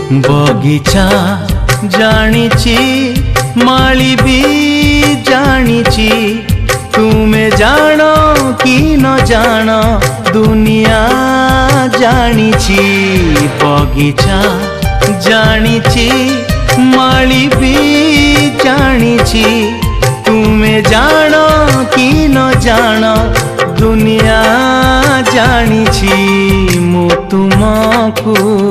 बगीचा जानिची माली भी जानिची तुम्हें जानो कि न जानो दुनिया जानिची बगीचा जानिची माली भी जानिची तुम्हें जानो कि न जानो दुनिया जानिची मु तुमको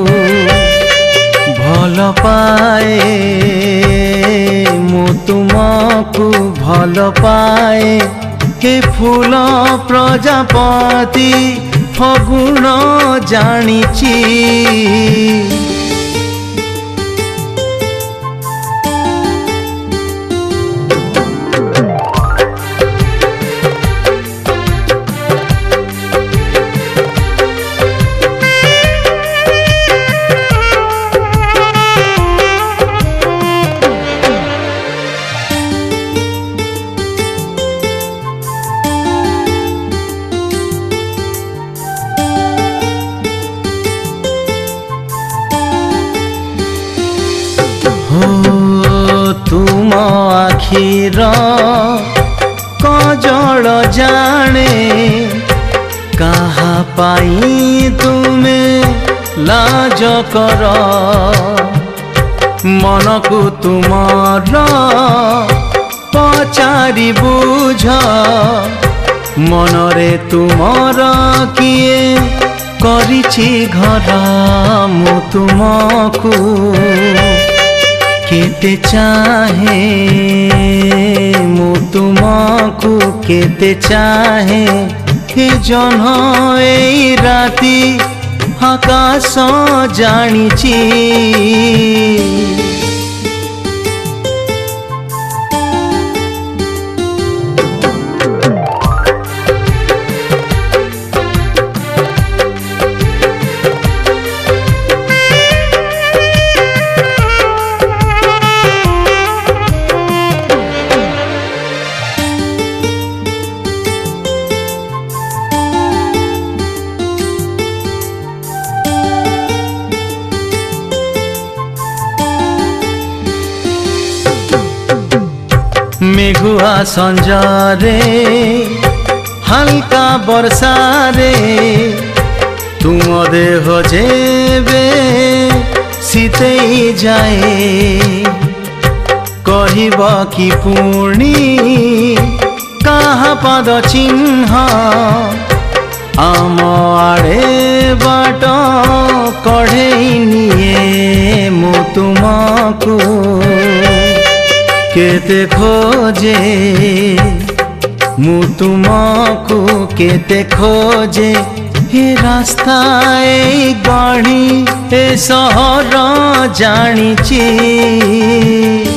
भल पाए मु तुमको भल पाए हे फूल प्रजापति फगुण जानिची तुम आखिर कजल जाने कहा पाई तुम्हें लाज कर मन को तुमर पचारि बुझ मनरे तुमर किए करिछि घर मु तुमको केते चाहे मु तुमको केते चाहे हे जन ए राती आकाश जानिची मेघुआ संजारे हल्का बरसारे तुम देह जेबे शीतई जाए कहब कि पुणी कहा पद चिन्ह आम आड़े बाट कढ़ेई निये मु तुमको केते खोजे मु तुमको केते खोजे हे रास्ता ए गढ़ी ए सहर जानिची।